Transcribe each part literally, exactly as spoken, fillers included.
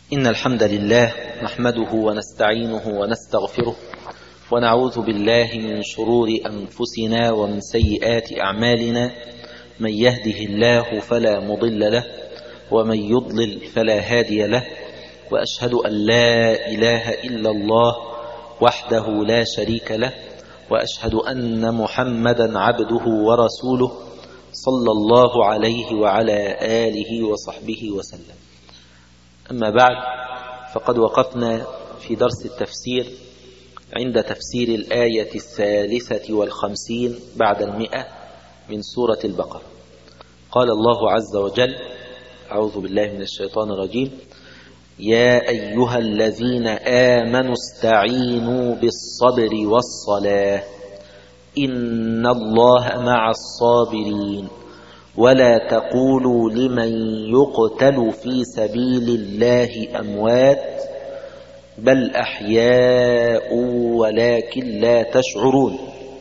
إن الحمد لله نحمده ونستعينه ونستغفره ونعوذ بالله من شرور أنفسنا ومن سيئات أعمالنا. من يهده الله فلا مضل له ومن يضلل فلا هادي له، وأشهد أن لا إله إلا الله وحده لا شريك له، وأشهد أن محمدا عبده ورسوله صلى الله عليه وعلى آله وصحبه وسلم. أما بعد، فقد وقفنا في درس التفسير عند تفسير الآية الثالثة والخمسين بعد المئة من سورة البقرة. قال الله عز وجل: أعوذ بالله من الشيطان الرجيم: يا أيها الذين آمنوا استعينوا بالصبر والصلاة إن الله مع الصابرين ولا تقولوا لمن يقتل في سبيل الله أموات بل أحياء ولكن لا تشعرون.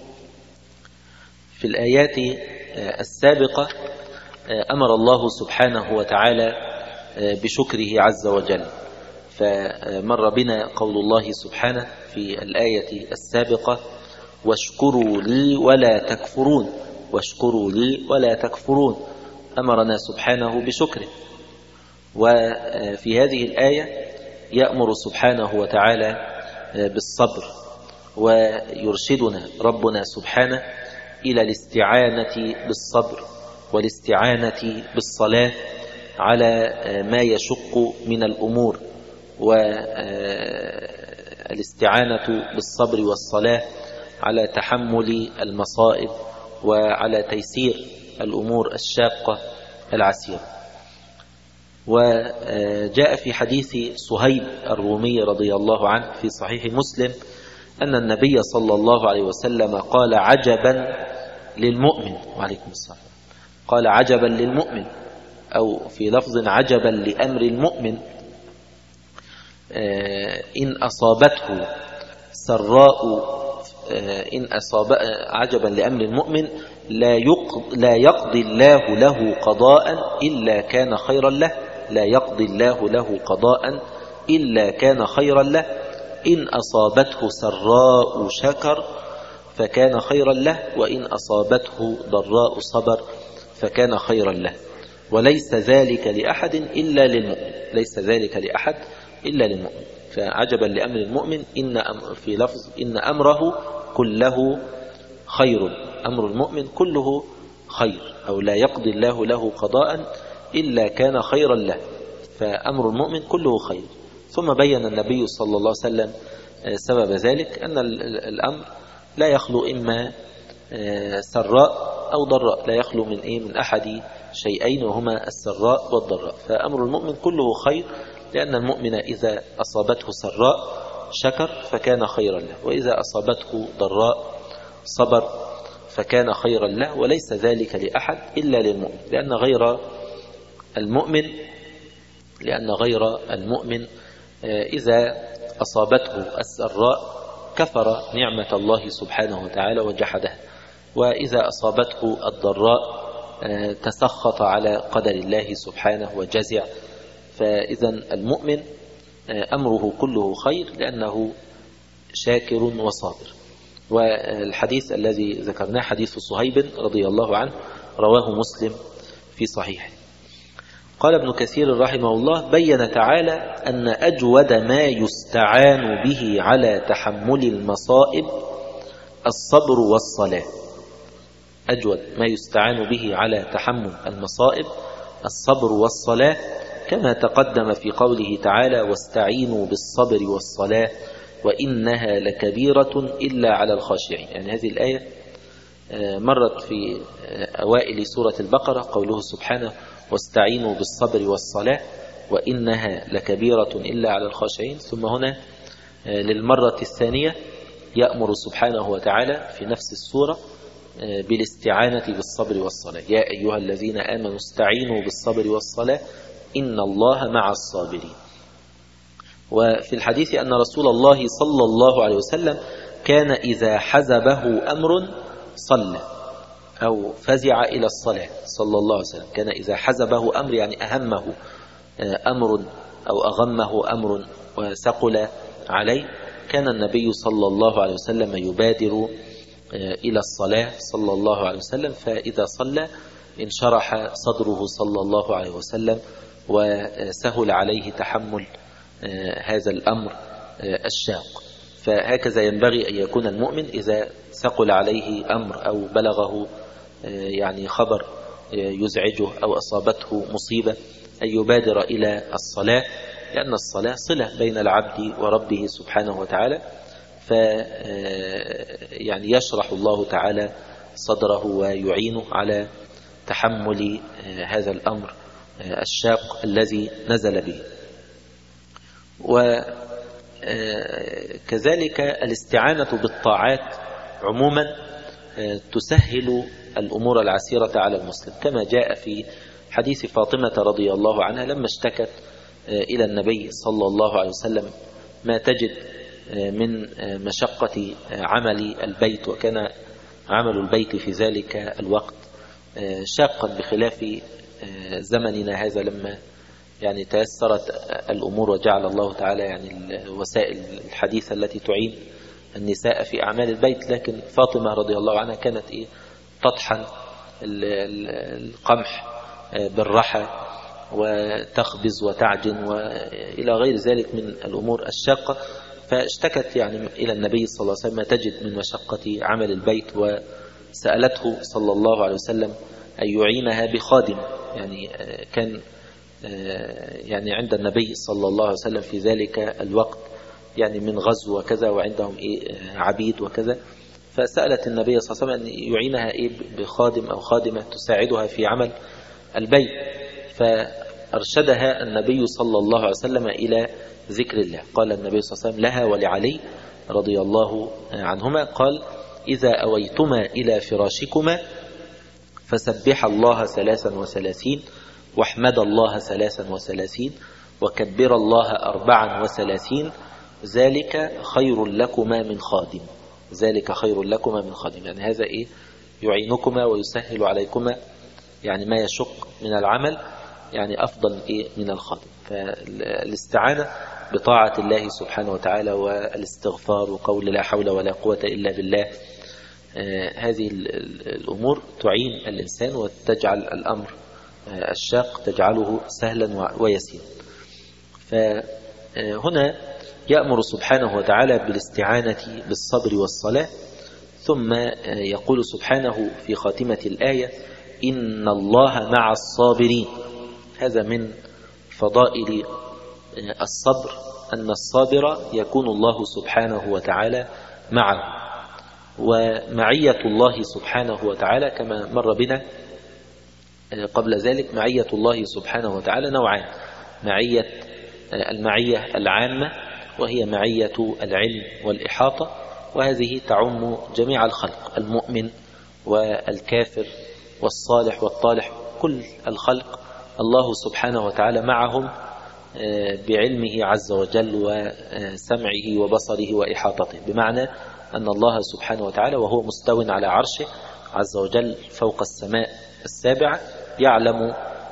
في الآيات السابقة أمر الله سبحانه وتعالى بشكره عز وجل، فمر بنا قول الله سبحانه في الآية السابقة: واشكروا لي ولا تكفرون. واشكروا لي ولا تكفرون، أمرنا سبحانه بشكره. وفي هذه الآية يأمر سبحانه وتعالى بالصبر، ويرشدنا ربنا سبحانه إلى الاستعانة بالصبر والاستعانة بالصلاة على ما يشق من الأمور، والاستعانة بالصبر والصلاة على تحمل المصائب وعلى تيسير الأمور الشاقة العسيرة. وجاء في حديث صهيب الرومي رضي الله عنه في صحيح مسلم أن النبي صلى الله عليه وسلم قال: عجبا للمؤمن، وعليكم السلام، قال عجبا للمؤمن، أو في لفظ عجبا لأمر المؤمن، إن أصابته سراء إن أصاب عجبا لأمر المؤمن لا لا يقضي الله له قضاء إلا كان خيرا له لا يقضي الله له قضاء إلا كان خيرا له إن أصابته سراء شكر فكان خيرا له وإن أصابته ضراء صبر فكان خيرا له، وليس ذلك لأحد إلا للمؤمن ليس ذلك لأحد إلا للمؤمن. فعجبا لأمر المؤمن إن في لفظ إن أمره كله خير، أمر المؤمن كله خير، أو لا يقضي الله له قضاء إلا كان خيرا له، فأمر المؤمن كله خير. ثم بين النبي صلى الله عليه وسلم سبب ذلك، أن الأمر لا يخلو إما سراء أو ضراء، لا يخلو من إيه من أحد شيئين وهما السراء والضراء، فأمر المؤمن كله خير، لأن المؤمن إذا أصابته سراء شكر فكان خيرا له، وإذا أصابته ضراء صبر فكان خيرا له، وليس ذلك لأحد إلا للمؤمن، لأن غير المؤمن لأن غير المؤمن إذا أصابته السراء كفر نعمة الله سبحانه وتعالى وجحدها، وإذا أصابته الضراء تسخط على قدر الله سبحانه وجزع. فإذا المؤمن أمره كله خير لأنه شاكر وصابر. والحديث الذي ذكرناه حديث صهيب رضي الله عنه رواه مسلم في صحيحه. قال ابن كثير رحمه الله: بين تعالى أن أجود ما يستعان به على تحمل المصائب الصبر والصلاة. أجود ما يستعان به على تحمل المصائب الصبر والصلاة، كما تقدم في قوله تعالى: واستعينوا بالصبر والصلاة وإنها لكبيرة إلا على الخاشعين. يعني هذه الآية مرت في أوائل سورة البقرة، قوله سبحانه: واستعينوا بالصبر والصلاة وإنها لكبيرة إلا على الخاشعين. ثم هنا للمرة الثانية يأمر سبحانه وتعالى في نفس السورة بالاستعانة بالصبر والصلاة: يا أيها الذين آمنوا استعينوا بالصبر والصلاة إن الله مع الصابرين. وفي الحديث أن رسول الله صلى الله عليه وسلم كان إذا حزبه أمر صلى أو فزع إلى الصلاة صلى الله عليه وسلم. كان إذا حزبه أمر يعني أهمه أمر أو أغمه أمر وثقل عليه كان النبي صلى الله عليه وسلم يبادر إلى الصلاة صلى الله عليه وسلم، فإذا صلى انشرح صدره صلى الله عليه وسلم وسهل عليه تحمل هذا الأمر الشاق. فهكذا ينبغي أن يكون المؤمن إذا ثقل عليه أمر أو بلغه يعني خبر يزعجه أو أصابته مصيبة أن يبادر إلى الصلاة، لأن الصلاة صلة بين العبد وربه سبحانه وتعالى، ف يعني يشرح الله تعالى صدره ويعينه على تحمل هذا الأمر الشاق الذي نزل به. وكذلك الاستعانة بالطاعات عموما تسهل الأمور العسيرة على المسلم، كما جاء في حديث فاطمة رضي الله عنها لما اشتكت إلى النبي صلى الله عليه وسلم ما تجد من مشقة عمل البيت، وكان عمل البيت في ذلك الوقت شاقا بخلاف زمننا هذا لما يعني تيسرت الأمور وجعل الله تعالى يعني الوسائل الحديثة التي تعين النساء في أعمال البيت. لكن فاطمة رضي الله عنها كانت إيه تطحن القمح بالرحى وتخبز وتعجن وإلى غير ذلك من الأمور الشاقة، فاشتكت يعني إلى النبي صلى الله عليه وسلم ما تجد من مشقة عمل البيت، وسألته صلى الله عليه وسلم أن يعينها بخادم. يعني كان يعني عند النبي صلى الله عليه وسلم في ذلك الوقت يعني من غزو وكذا وعندهم إيه عبيد وكذا، فسألت النبي صلى الله عليه وسلم أن يعينها إيه بخادم أو خادمة تساعدها في عمل البيت، فأرشدها النبي صلى الله عليه وسلم إلى ذكر الله. قال النبي صلى الله عليه وسلم لها ولعلي رضي الله عنهما قال إذا أويتما إلى فراشكما فسبح الله ثلاثا وثلاثين واحمد الله ثلاثا وثلاثين وكبر الله أربعا وثلاثين ذلك خير لكما من خادم. ذلك خير لكما من خادم، يعني هذا إيه يعينكما ويسهل عليكما يعني ما يشق من العمل، يعني أفضل إيه من الخادم. فالاستعانة بطاعة الله سبحانه وتعالى والاستغفار وقول لا حول ولا قوة إلا بالله، آه هذه الأمور تعين الإنسان وتجعل الأمر آه الشاق تجعله سهلا ويسيرا. فهنا يأمر سبحانه وتعالى بالاستعانة بالصبر والصلاة، ثم يقول سبحانه في خاتمة الآية إن الله مع الصابرين. هذا من فضائل الصبر أن الصابر يكون الله سبحانه وتعالى معه. ومعية الله سبحانه وتعالى كما مر بنا قبل ذلك، معية الله سبحانه وتعالى نوعان: معية المعية العامة وهي معية العلم والإحاطة، وهذه تعم جميع الخلق، المؤمن والكافر والصالح والطالح، كل الخلق الله سبحانه وتعالى معهم بعلمه عز وجل وسمعه وبصره وإحاطته، بمعنى أن الله سبحانه وتعالى وهو مستو على عرشه عز وجل فوق السماء السابعة يعلم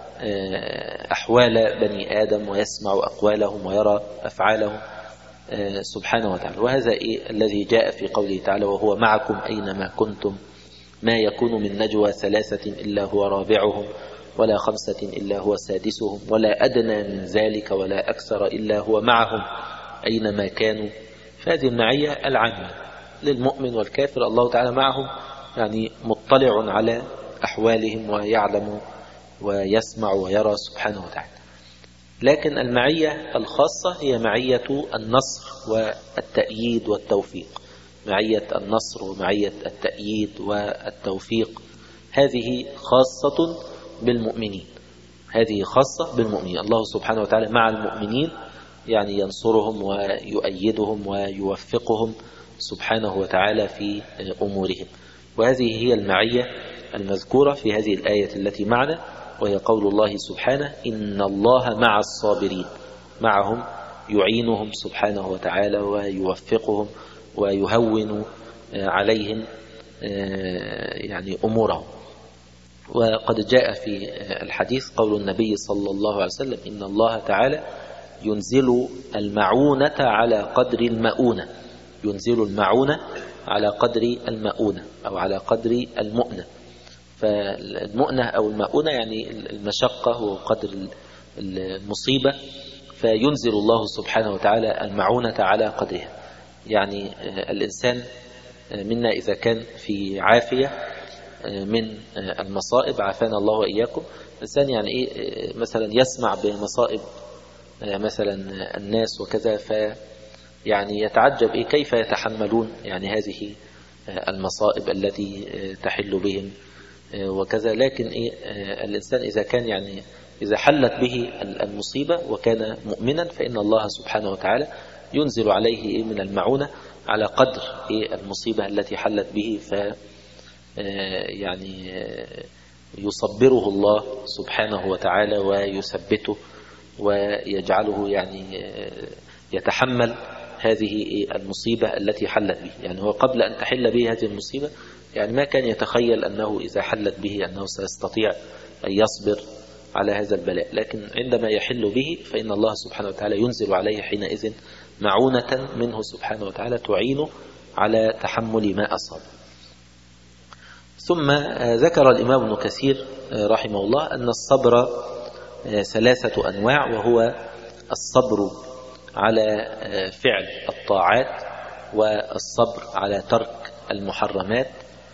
أحوال بني آدم ويسمع أقوالهم ويرى أفعالهم سبحانه وتعالى. وهذا إيه الذي جاء في قوله تعالى وهو معكم أينما كنتم ما يكون من نجوى ثلاثة إلا هو رابعهم ولا خمسة إلا هو سادسهم ولا أدنى من ذلك ولا أكثر إلا هو معهم أينما كانوا. فهذه المعية العامة للمؤمن والكافر، الله تعالى معهم يعني مطلع على أحوالهم ويعلم ويسمع ويرى سبحانه وتعالى. لكن المعية الخاصة هي معية النصر والتأييد والتوفيق، معية النصر ومعية التأييد والتوفيق هذه خاصة بالمؤمنين، هذه خاصة بالمؤمنين. الله سبحانه وتعالى مع المؤمنين يعني ينصرهم ويؤيدهم ويوفقهم سبحانه وتعالى في أمورهم. وهذه هي المعية المذكورة في هذه الآية التي معنا، وهي قول الله سبحانه إن الله مع الصابرين، معهم يعينهم سبحانه وتعالى ويوفقهم ويهون عليهم يعني أمورهم. وقد جاء في الحديث قول النبي صلى الله عليه وسلم إن الله تعالى ينزل المعونة على قدر المؤونة، ينزل المعونة على قدر المؤونة أو على قدر المؤنة. فالمؤنة أو المؤونة يعني المشقة وقدر المصيبة، فينزل الله سبحانه وتعالى المعونة على قدرها. يعني الإنسان منا إذا كان في عافية من المصائب، عافانا الله وإياكم، الإنسان يعني إيه مثلا يسمع بمصائب مثلا الناس وكذا، فيعني يتعجب إيه كيف يتحملون يعني هذه المصائب التي تحل بهم وكذا. لكن إيه الإنسان إذا كان يعني إذا حلت به المصيبة وكان مؤمنا، فإن الله سبحانه وتعالى ينزل عليه من المعونة على قدر المصيبة التي حلت به، ف يعني يصبره الله سبحانه وتعالى ويثبته ويجعله يعني يتحمل هذه المصيبة التي حلت به. يعني هو قبل أن تحل به هذه المصيبة يعني ما كان يتخيل أنه إذا حلت به أنه سيستطيع أن يصبر على هذا البلاء، لكن عندما يحل به فإن الله سبحانه وتعالى ينزل عليه حينئذ معونة منه سبحانه وتعالى تعينه على تحمل ما أصاب. ثم ذكر الإمام ابن كثير رحمه الله أن الصبر ثلاثة أنواع، وهو الصبر على فعل الطاعات، والصبر على ترك المحرمات،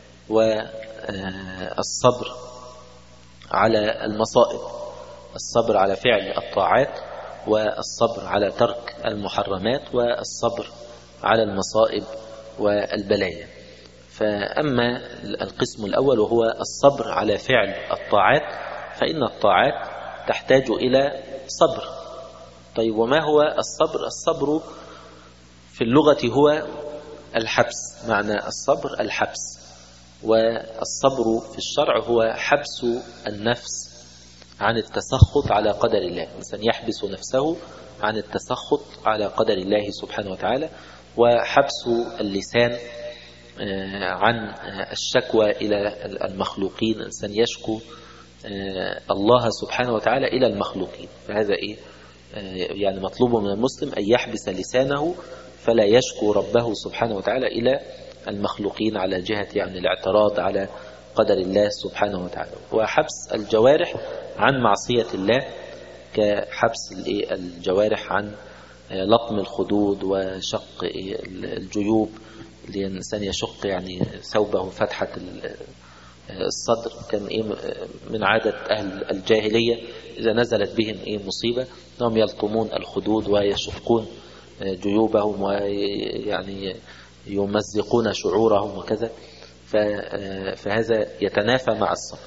والصبر على المصائب. الصبر على فعل الطاعات، والصبر على ترك المحرمات، والصبر على المصائب والبلايا. فأما القسم الأول وهو الصبر على فعل الطاعات، فإن الطاعات تحتاج إلى صبر. طيب وما هو الصبر؟ الصبر في اللغة هو الحبس، معنى الصبر الحبس. والصبر في الشرع هو حبس النفس عن التسخط على قدر الله. الإنسان يحبس نفسه عن التسخط على قدر الله سبحانه وتعالى، وحبس اللسان عن الشكوى إلى المخلوقين. الإنسان يشكو الله سبحانه وتعالى إلى المخلوقين، فهذا إيه يعني مطلوب من المسلم أن يحبس لسانه فلا يشكو ربه سبحانه وتعالى إلى المخلوقين على جهة يعني الاعتراض على قدر الله سبحانه وتعالى. وحبس الجوارح عن معصية الله كحبس الجوارح عن لطم الخدود وشق الجيوب، الإنسان يشق يعني ثوبه فتحة الصدر. كان إيه من عادة أهل الجاهلية إذا نزلت بهم إيه مصيبة أنهم يلطمون الخدود ويشقون جيوبهم ويعني يمزقون شعورهم وكذا، فهذا يتنافى مع الصبر.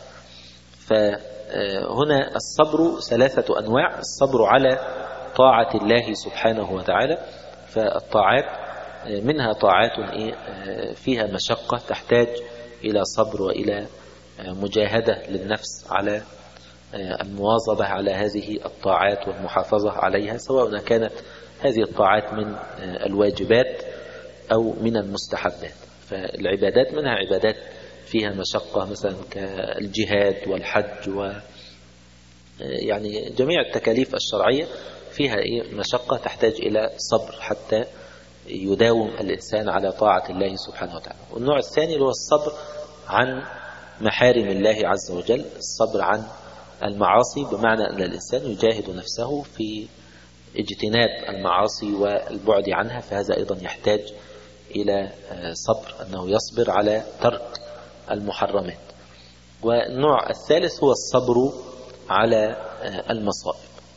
فهنا الصبر ثلاثة أنواع: الصبر على طاعة الله سبحانه وتعالى، فالطاعات منها طاعات فيها مشقة تحتاج إلى صبر وإلى مجاهدة للنفس على المواظبة على هذه الطاعات والمحافظة عليها، سواء كانت هذه الطاعات من الواجبات أو من المستحبات. فالعبادات منها عبادات فيها مشقة مثلا كالجهاد والحج، و يعني جميع التكاليف الشرعية فيها مشقة تحتاج إلى صبر حتى يداوم الإنسان على طاعة الله سبحانه وتعالى. والنوع الثاني هو الصبر عن محارم الله عز وجل، الصبر عن المعاصي، بمعنى أن الإنسان يجاهد نفسه في اجتناب المعاصي والبعد عنها، فهذا أيضا يحتاج إلى صبر، أنه يصبر على ترك المحرمات. والنوع الثالث هو الصبر على المصائب.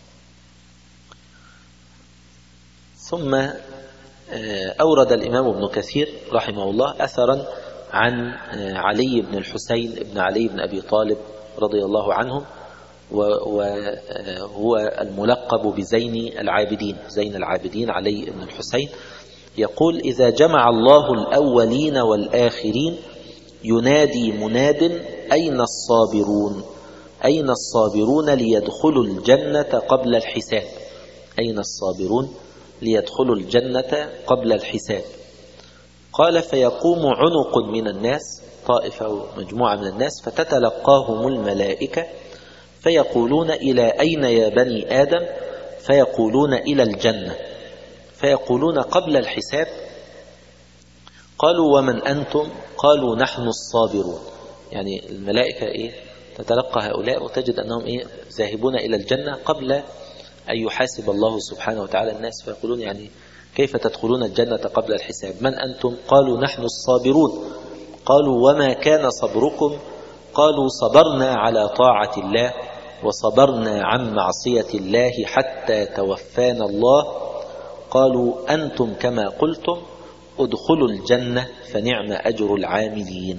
ثم أورد الإمام ابن كثير رحمه الله أثرا عن علي بن الحسين بن علي بن أبي طالب رضي الله عنهم، وهو الملقب بزين العابدين، زين العابدين علي بن الحسين، يقول: إذا جمع الله الأولين والآخرين ينادي مناد: أين الصابرون؟ أين الصابرون ليدخلوا الجنة قبل الحساب؟ أين الصابرون ليدخلوا الجنة قبل الحساب؟ قال: فيقوم عنق من الناس، طائفة ومجموعة من الناس، فتتلقاهم الملائكة فيقولون: إلى أين يا بني آدم؟ فيقولون إلى الجنة، فيقولون قبل الحساب. قالوا ومن أنتم؟ قالوا نحن الصابرون. يعني الملائكة إيه تتلقى هؤلاء وتجد أنهم إيه ذاهبون إلى الجنة قبل أن يحاسب الله سبحانه وتعالى الناس. فيقولون يعني كيف تدخلون الجنة قبل الحساب؟ من أنتم؟ قالوا نحن الصابرون. قالوا وما كان صبركم؟ قالوا صبرنا على طاعة الله وصبرنا عن معصية الله حتى توفانا الله. قالوا أنتم كما قلتم ادخلوا الجنة فنعم أجر العاملين.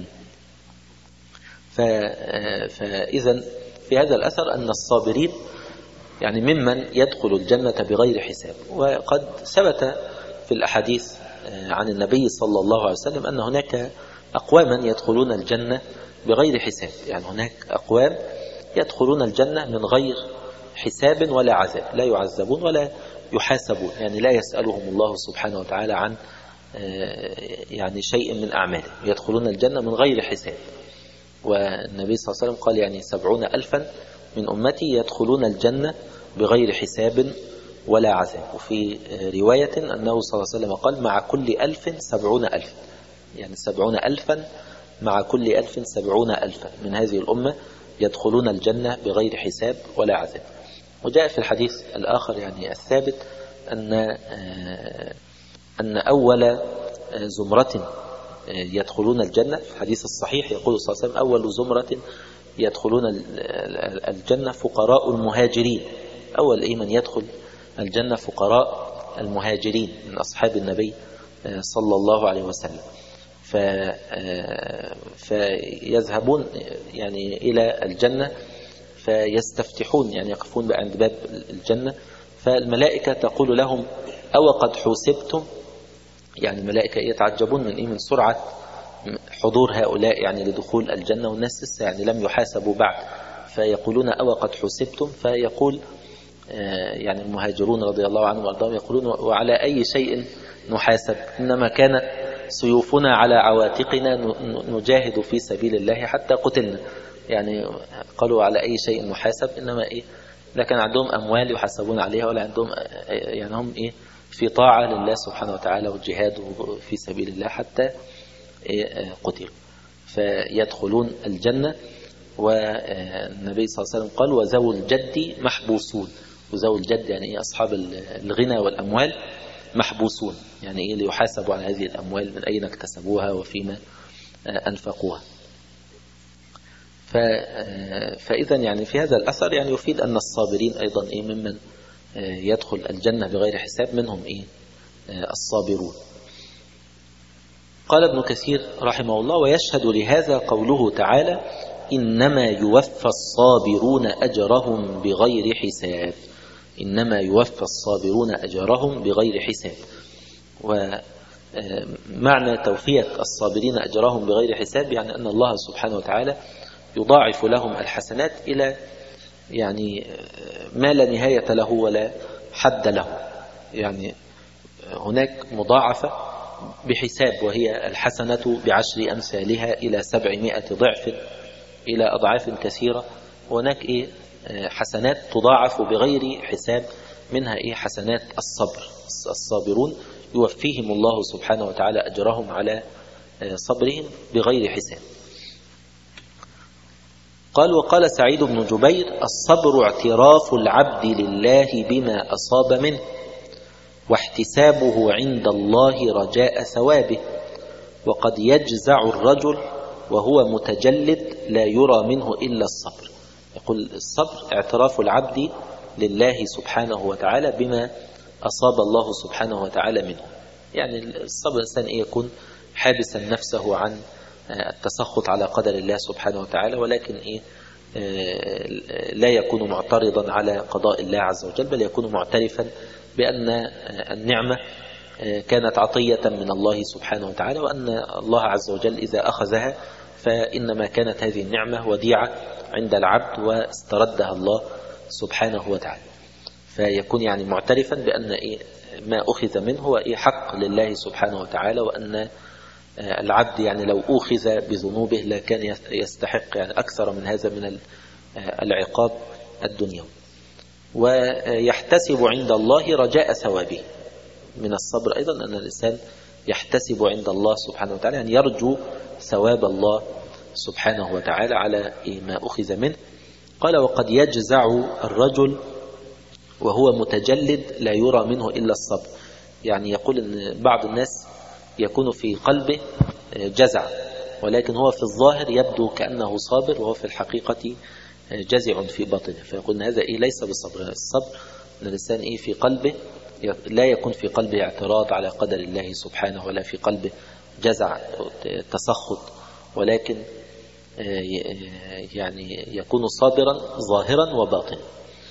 فإذا في هذا الأثر أن الصابرين يعني ممن يدخل الجنة بغير حساب. وقد ثبت في الأحاديث عن النبي صلى الله عليه وسلم أن هناك أقواما يدخلون الجنة بغير حساب. يعني هناك أقوام يدخلون الجنة من غير حساب ولا عذاب، لا يعذبون ولا يحاسبون، يعني لا يسألهم الله سبحانه وتعالى عن يعني شيء من أعمالهم، يدخلون الجنة من غير حساب. والنبي صلى الله عليه وسلم قال يعني سبعون ألفا من أمتي يدخلون الجنة بغير حساب ولا عذاب. وفي رواية أنه صلى الله عليه وسلم قال مع كل ألف سبعون ألف، يعني سبعون ألفا مع كل ألف سبعون ألفا من هذه الأمة يدخلون الجنة بغير حساب ولا عذاب. وجاء في الحديث الآخر يعني الثابت أن أن أول زمرة يدخلون الجنة في الحديث الصحيح يقول صلى الله عليه وسلم أول زمرة يدخلون الجنة فقراء المهاجرين. أول إيه من يدخل الجنة فقراء المهاجرين من أصحاب النبي صلى الله عليه وسلم. فيذهبون يعني إلى الجنة فيستفتحون، يعني يقفون عند باب الجنة، فالملائكة تقول لهم أو قد حوسبتم؟ يعني الملائكة يتعجبون من إيه من سرعة حضور هؤلاء يعني لدخول الجنة، والناس لسه يعني لم يحاسبوا بعد. فيقولون أو قد حوسبتم؟ فيقول يعني المهاجرون رضي الله عنهم وارضاهم يقولون وعلى أي شيء نحاسب؟ إنما كانت سيوفنا على عواتقنا نجاهد في سبيل الله حتى قتلنا. يعني قالوا على أي شيء نحاسب؟ إنما إيه لا كان عندهم أموال يحاسبون عليها ولا عندهم، يعني هم إيه في طاعة لله سبحانه وتعالى والجهاد في سبيل الله حتى إيه قتلوا. فيدخلون الجنة. والنبي صلى الله عليه وسلم قال وذو الجد محبوسون. وذو الجد يعني إيه أصحاب الغنى والأموال محبوسون، يعني إيه ليحاسبوا على هذه الأموال من أين اكتسبوها وفيما أنفقوها. فإذا يعني في هذا الأثر يعني يفيد أن الصابرين أيضا إيه ممن يدخل الجنة بغير حساب، منهم إيه الصابرون. قال ابن كثير رحمه الله ويشهد لهذا قوله تعالى إنما يوفى الصابرون أجرهم بغير حساب. إنما يوفى الصابرون أجرهم بغير حساب. ومعنى توفية الصابرين أجرهم بغير حساب يعني أن الله سبحانه وتعالى يضاعف لهم الحسنات إلى يعني ما لا نهاية له ولا حد له. يعني هناك مضاعفة بحساب وهي الحسنة بعشر أمثالها إلى سبعمائة ضعف إلى أضعاف كثيرة. هناك إيه حسنات تضاعف بغير حساب، منها إيه حسنات الصبر. الصابرون يوفيهم الله سبحانه وتعالى أجرهم على صبرهم بغير حساب. قال وقال سعيد بن جبير الصبر اعتراف العبد لله بما أصاب منه واحتسابه عند الله رجاء ثوابه. وقد يجزع الرجل وهو متجلد لا يرى منه إلا الصبر. يقول الصبر اعتراف العبد لله سبحانه وتعالى بما أصاب الله سبحانه وتعالى منه. يعني الصبر الإنسان يكون حابسا نفسه عن التسخط على قدر الله سبحانه وتعالى، ولكن إيه لا يكون معترضا على قضاء الله عز وجل، بل يكون معترفا بأن النعمة كانت عطية من الله سبحانه وتعالى، وأن الله عز وجل إذا أخذها فإنما كانت هذه النعمة وديعة عند العبد واستردها الله سبحانه وتعالى. فيكون يعني معترفا بأن إيه ما أخذ منه هو إيه حق لله سبحانه وتعالى، وأن العبد يعني لو أخذ بذنوبه لكان يستحق يعني أكثر من هذا من العقاب الدنيوي. ويحتسب عند الله رجاء ثوابه. من الصبر أيضا أن الإنسان يحتسب عند الله سبحانه وتعالى، يعني يرجو ثواب الله سبحانه وتعالى على ما أخذ منه. قال وقد يجزع الرجل وهو متجلد لا يرى منه إلا الصبر. يعني يقول أن بعض الناس يكون في قلبه جزع، ولكن هو في الظاهر يبدو كأنه صابر، وهو في الحقيقة جزع في باطنه. فيقول هذا إيه ليس بالصبر. الصبر أن الإنسان إيه في قلبه لا يكون في قلبه اعتراض على قدر الله سبحانه، ولا في قلبه جزع تسخط، ولكن يعني يكون صابرا ظاهرا وباطنا.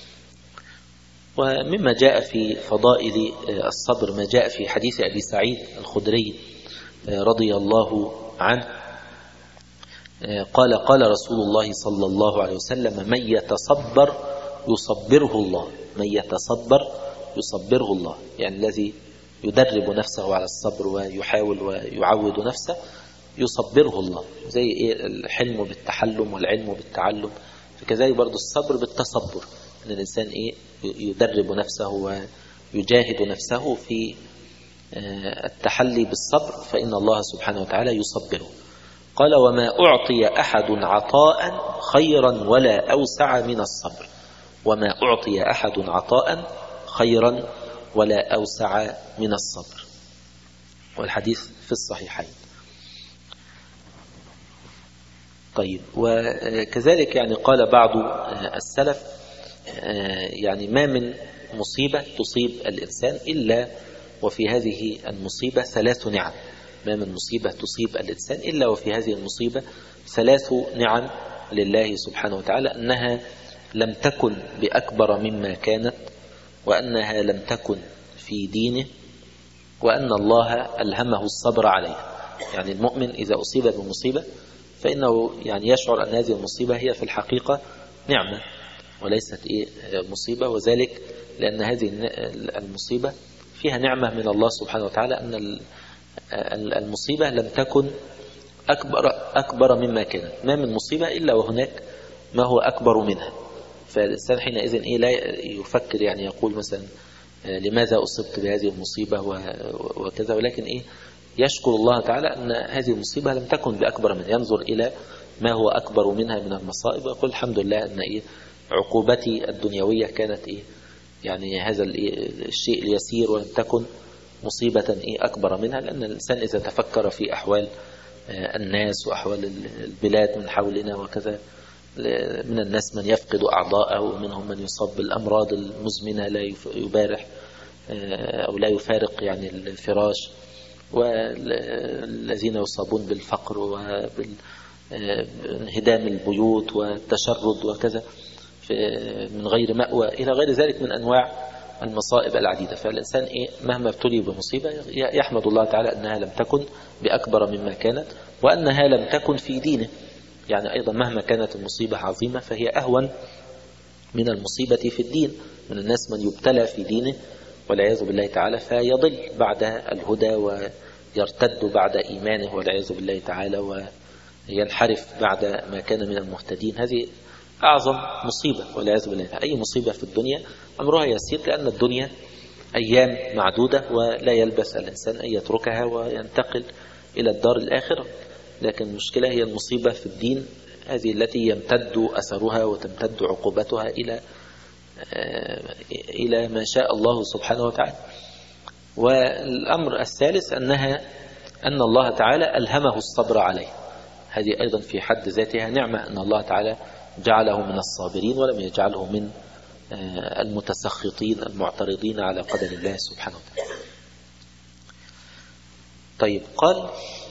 ومما جاء في فضائل الصبر ما جاء في حديث أبي سعيد الخدري رضي الله عنه قال قال رسول الله صلى الله عليه وسلم من يتصبر يصبره الله. من يتصبر يصبره الله، يعني الذي يدرب نفسه على الصبر ويحاول ويعود نفسه يصبره الله. زي إيه الحلم بالتحلم والعلم بالتعلم، فكذلك برضو الصبر بالتصبر، أن الإنسان إيه يدرب نفسه ويجاهد نفسه في التحلي بالصبر، فإن الله سبحانه وتعالى يصبره. قال وما أعطي أحد عطاء خيرا ولا أوسع من الصبر. وما أعطي أحد عطاء خيرا ولا أوسع من الصبر. والحديث في الصحيحين. طيب، وكذلك يعني قال بعض السلف يعني ما من مصيبة تصيب الإنسان إلا وفي هذه المصيبة ثلاث نعم. ما من مصيبة تصيب الإنسان إلا وفي هذه المصيبة ثلاث نعم لله سبحانه وتعالى، أنها لم تكن بأكبر مما كانت، وأنها لم تكن في دينه، وأن الله ألهمه الصبر عليها. يعني المؤمن إذا أصيب بمصيبة فإنه يعني يشعر أن هذه المصيبة هي في الحقيقة نعمة وليست إيه مصيبة، وذلك لأن هذه المصيبة فيها نعمة من الله سبحانه وتعالى، أن المصيبة لم تكن أكبر, أكبر مما كانت. ما من مصيبة إلا وهناك ما هو أكبر منها. فالإنسان حينئذ إيه لا يفكر يعني يقول مثلا لماذا أصبت بهذه المصيبة وكذا، ولكن إيه يشكر الله تعالى أن هذه المصيبة لم تكن بأكبر منها، ينظر إلى ما هو أكبر منها من المصائب ويقول الحمد لله أن إيه عقوبتي الدنيوية كانت إيه يعني هذا الشيء اليسير، ولم تكن مصيبة إيه أكبر منها. لأن الإنسان إذا تفكر في أحوال الناس وأحوال البلاد من حولنا وكذا، من الناس من يفقد أعضاءه، ومنهم من يصاب بالأمراض المزمنة لا يبارح أو لا يفارق يعني الفراش، والذين يصابون بالفقر وبانهدام البيوت والتشرد وكذا من غير مأوى إلى غير ذلك من أنواع المصائب العديدة. فالإنسان إيه مهما ابتلي بمصيبة يحمد الله تعالى أنها لم تكن بأكبر مما كانت، وأنها لم تكن في دينه. يعني أيضا مهما كانت المصيبة عظيمة فهي أهون من المصيبة في الدين. من الناس من يبتلى في دينه والعياذ بالله تعالى فيضل بعد الهدى ويرتد بعد إيمانه والعياذ بالله تعالى، وينحرف بعد ما كان من المهتدين. هذه أعظم مصيبة والعياذ بالله. أي مصيبة في الدنيا أمرها يسير، لأن الدنيا أيام معدودة ولا يلبث الإنسان أن يتركها وينتقل إلى الدار الآخرة. لكن المشكلة هي المصيبة في الدين، هذه التي يمتد أثرها وتمتد عقوبتها إلى إلى ما شاء الله سبحانه وتعالى. والأمر الثالث أنها أن الله تعالى ألهمه الصبر عليه. هذه أيضا في حد ذاتها نعمة، أن الله تعالى جعله من الصابرين ولم يجعله من المتسخطين المعترضين على قدر الله سبحانه وتعالى. طيب، قال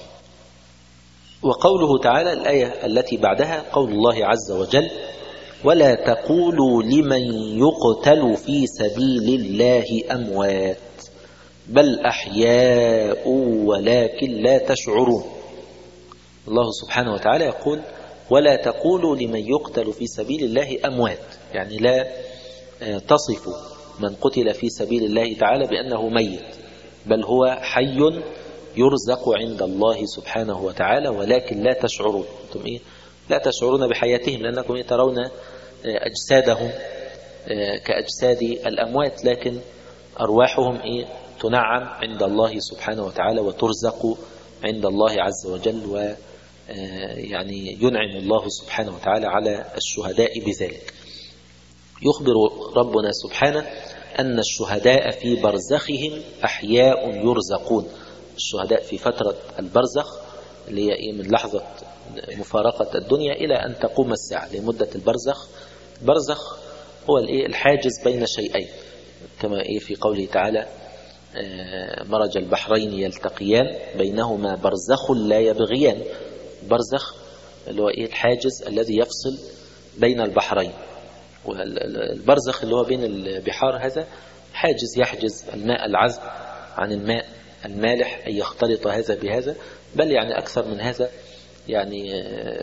وقوله تعالى الآية التي بعدها قول الله عز وجل ولا تقولوا لمن يقتل في سبيل الله أموات بل أحياء ولكن لا تشعرون. الله سبحانه وتعالى يقول ولا تقولوا لمن يقتل في سبيل الله أموات، يعني لا تصف من قتل في سبيل الله تعالى بأنه ميت، بل هو حي يرزق عند الله سبحانه وتعالى ولكن لا تشعرون. أنتم إيه لا تشعرون بحياتهم، لأنكم ترون أجسادهم كأجساد الأموات، لكن أرواحهم إيه تنعم عند الله سبحانه وتعالى وترزق عند الله عز وجل، و يعني ينعم الله سبحانه وتعالى على الشهداء بذلك. يخبر ربنا سبحانه أن الشهداء في برزخهم أحياء يرزقون. الشهداء في فترة البرزخ اللي هي من لحظة مفارقة الدنيا إلى أن تقوم الساعة، لمدة البرزخ. البرزخ هو الحاجز بين شيئين، كما في قوله تعالى مرج البحرين يلتقيان بينهما برزخ لا يبغيان. برزخ اللي هو الحاجز الذي يفصل بين البحرين، والبرزخ اللي هو بين البحار هذا حاجز يحجز الماء العذب عن الماء المالح، أن يختلط هذا بهذا. بل يعني أكثر من هذا، يعني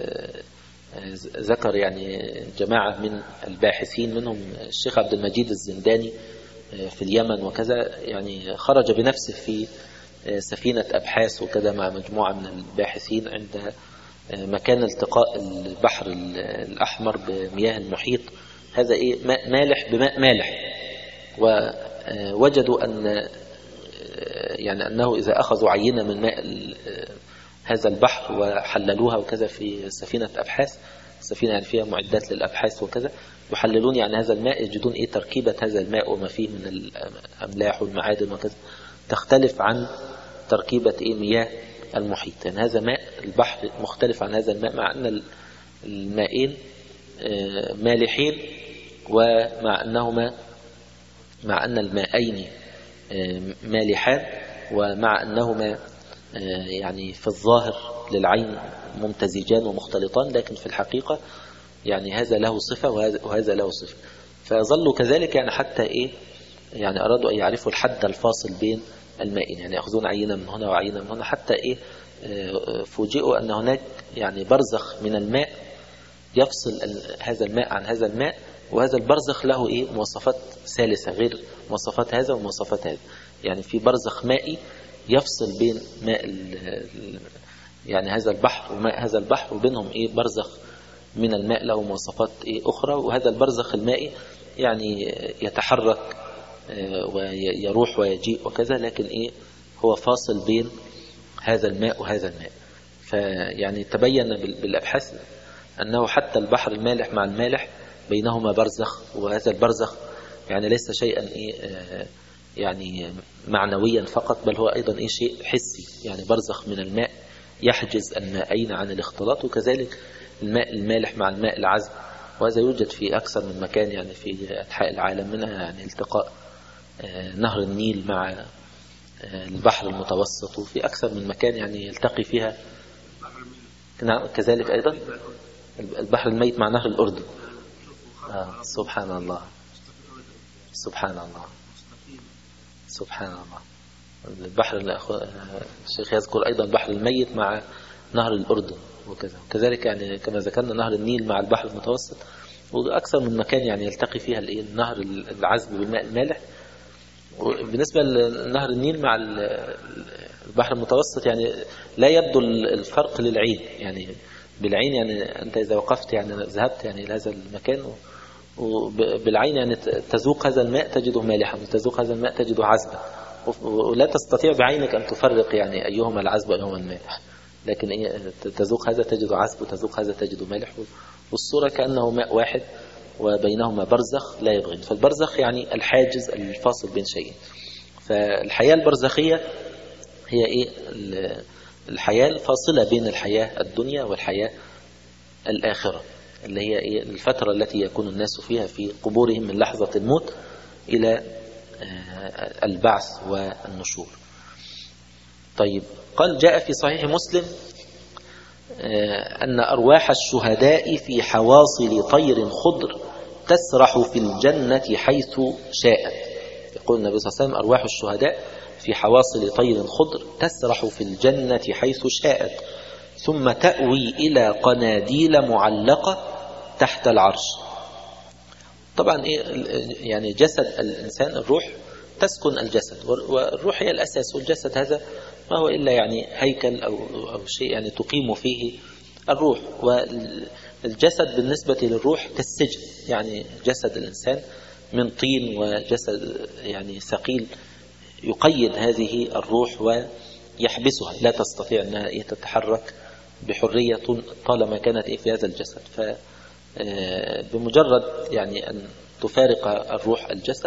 ذكر يعني جماعة من الباحثين منهم الشيخ عبد المجيد الزنداني في اليمن وكذا، يعني خرج بنفسه في سفينة أبحاث وكذا مع مجموعة من الباحثين عند مكان التقاء البحر الأحمر بمياه المحيط، هذا إيه ماء مالح بماء مالح. ووجدوا أن يعني أنه إذا أخذوا عينة من ماء هذا البحر وحللوها وكذا في سفينة أبحاث، السفينة يعني فيها معدات للأبحاث وكذا، يحللون يعني هذا الماء، يجدون إيه تركيبة هذا الماء وما فيه من الأملاح والمعادن وكذا تختلف عن تركيبة إيه مياه المحيط. يعني هذا ماء البحر مختلف عن هذا الماء، مع أن المائين مالحين، ومع أنهما مع أن المائين مالحان، ومع أنهما يعني في الظاهر للعين ممتزجان ومختلطان، لكن في الحقيقة يعني هذا له صفة وهذا له صفة. فظلوا كذلك يعني حتى إيه يعني أرادوا أن يعرفوا الحد الفاصل بين المائين، يعني يأخذون عينة من هنا وعينة من هنا، حتى إيه فوجئوا أن هناك يعني برزخ من الماء يفصل هذا الماء عن هذا الماء، وهذا البرزخ له إيه مواصفات ثالثة غير مواصفات هذا ومواصفات هذا. يعني في برزخ مائي يفصل بين ماء يعني هذا البحر وماء هذا البحر، وبينهم إيه برزخ من الماء له مواصفات إيه أخرى. وهذا البرزخ المائي يعني يتحرك ويروح ويجيء وكذا، لكن إيه هو فاصل بين هذا الماء وهذا الماء. فيعني تبين بالأبحاث أنه حتى البحر المالح مع المالح بينهما برزخ، وهذا البرزخ يعني ليس شيئا إيه يعني معنويا فقط، بل هو أيضا إيه شيء حسي، يعني برزخ من الماء يحجز المائين عن الاختلاط. وكذلك الماء المالح مع الماء العذب، وهذا يوجد في أكثر من مكان يعني في أنحاء العالم، منها يعني التقاء نهر النيل مع البحر المتوسط، وفي أكثر من مكان يعني يلتقي فيها. نعم كذلك أيضا البحر الميت مع نهر الأردن. آه سبحان الله سبحان الله سبحان الله. البحر الشيخ يذكر أيضا البحر الميت مع نهر الأردن وكذا. كذلك يعني كما ذكرنا نهر النيل مع البحر المتوسط، وأكثر من مكان يعني يلتقي فيها النهر العذب بالماء المالح. وبالنسبة لنهر النيل مع البحر المتوسط يعني لا يبدو الفرق للعين، يعني بالعين يعني أنت إذا وقفت يعني ذهبت يعني إلى هذا المكان وبالعين يعني تذوق هذا الماء تجده مالحا، وتذوق هذا الماء تجده عذبا، ولا تستطيع بعينك أن تفرق يعني أيهما العذب وأيهما المالح، لكن تذوق هذا تجده عذب وتذوق هذا تجده مالح، والصورة كأنه ماء واحد وبينهما برزخ لا يبغين. فالبرزخ يعني الحاجز الفاصل بين شيئين. فالحياة البرزخية هي إيه الحياة الفاصلة بين الحياة الدنيا والحياة الآخرة، اللي هي إيه الفترة التي يكون الناس فيها في قبورهم من لحظة الموت إلى البعث والنشور. طيب قال جاء في صحيح مسلم أن أرواح الشهداء في حواصل طير خضر تسرح في الجنة حيث شاءت. يقول النبي صلى الله عليه وسلم أرواح الشهداء في حواصل طير خضر تسرح في الجنة حيث شاءت، ثم تأوي إلى قناديل معلقة تحت العرش. طبعا إيه يعني جسد الإنسان الروح تسكن الجسد، والروح هي الأساس، والجسد هذا ما هو إلا يعني هيكل أو, أو شيء يعني تقيم فيه الروح. والجسد بالنسبة للروح كالسجن، يعني جسد الإنسان من طين وجسد يعني ثقيل يقيد هذه الروح ويحبسها، لا تستطيع أنها تتحرك بحرية طالما كانت في هذا الجسد. فبمجرد يعني أن تفارق الروح الجسد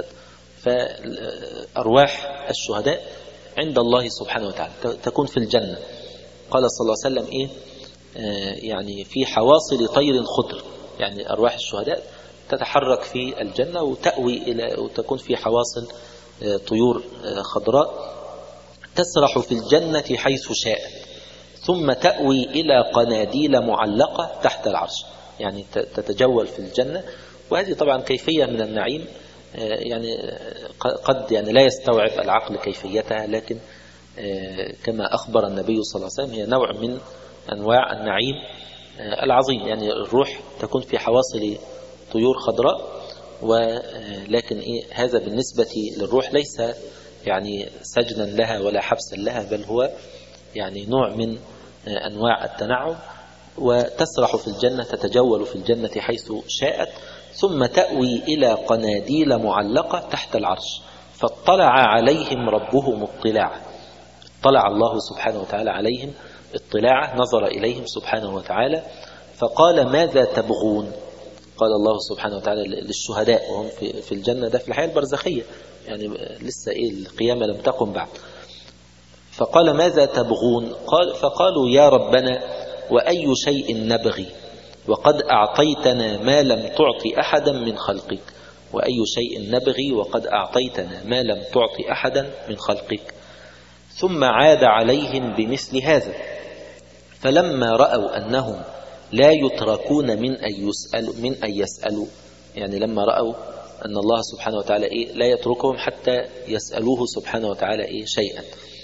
فأرواح الشهداء عند الله سبحانه وتعالى تكون في الجنة. قال صلى الله عليه وسلم إيه يعني في حواصل طير خضر، يعني أرواح الشهداء تتحرك في الجنة وتأوي إلى وتكون في حواصل طيور خضراء تسرح في الجنة حيث شاءت، ثم تأوي إلى قناديل معلقة تحت العرش، يعني تتجول في الجنة. وهذه طبعا كيفية من النعيم يعني قد يعني لا يستوعب العقل كيفيتها، لكن كما أخبر النبي صلى الله عليه وسلم هي نوع من أنواع النعيم العظيم. يعني الروح تكون في حواصل طيور خضراء، ولكن إيه هذا بالنسبة للروح ليس يعني سجنا لها ولا حبسا لها، بل هو يعني نوع من أنواع التنعم. وتسرح في الجنة تتجول في الجنة حيث شاءت، ثم تأوي إلى قناديل معلقة تحت العرش فاطلع عليهم ربهم اطلاعا. اطلع الله سبحانه وتعالى عليهم اطلاعا، نظر إليهم سبحانه وتعالى فقال ماذا تبغون؟ قال الله سبحانه وتعالى للشهداء وهم في الجنة، ده في الحياة البرزخية يعني لسه إيه القيامة لم تقم بعد. فقال ماذا تبغون؟ قال فقالوا يا ربنا وأي شيء نبغي وقد أعطيتنا ما لم تعط أحدا من خلقك. وأي شيء نبغي وقد أعطيتنا ما لم تعط أحدا من خلقك. ثم عاد عليهم بمثل هذا، فلما رأوا أنهم لا يتركون من أن يسألوا من أن يسألوا يعني لما رأوا أن الله سبحانه وتعالى إيه لا يتركهم حتى يسألوه سبحانه وتعالى إيه شيئا،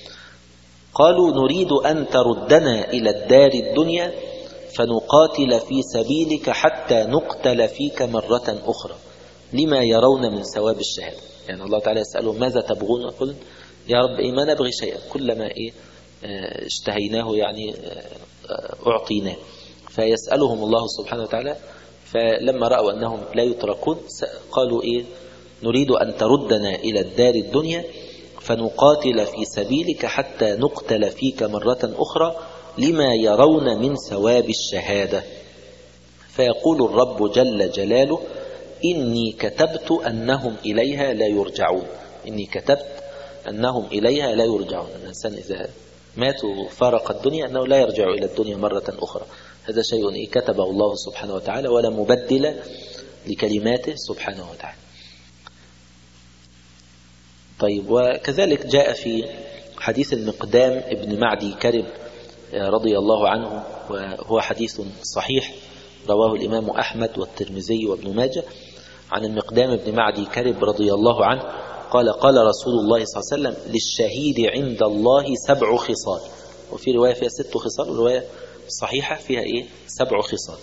قالوا نريد أن تردنا إلى الدار الدنيا فنقاتل في سبيلك حتى نقتل فيك مرة أخرى لما يرون من ثواب الشهادة. يعني الله تعالى يسألهم ماذا تبغون؟ يقول يا رب إيه ما نبغي شيئا، كلما إيه اشتهيناه يعني أعطيناه. فيسألهم الله سبحانه وتعالى، فلما رأوا أنهم لا يتركون قالوا إيه نريد أن تردنا إلى الدار الدنيا فنقاتل في سبيلك حتى نقتل فيك مرة أخرى لما يرون من ثواب الشهادة. فيقول الرب جل جلاله إني كتبت أنهم إليها لا يرجعون. إني كتبت أنهم إليها لا يرجعون. الإنسان إذا مات وفارق الدنيا أنه لا يرجع إلى الدنيا مرة أخرى، هذا شيء كتبه الله سبحانه وتعالى ولا مبدل لكلماته سبحانه وتعالى. طيب، وكذلك جاء في حديث المقدام ابن معدي كرب رضي الله عنه، وهو حديث صحيح رواه الإمام أحمد والترمذي وابن ماجه، عن المقدام ابن معدي كرب رضي الله عنه قال قال رسول الله صلى الله عليه وسلم للشهيد عند الله سبع خصال، وفي رواية فيها ست خصال ورواية صحيحة فيها إيه سبع خصال.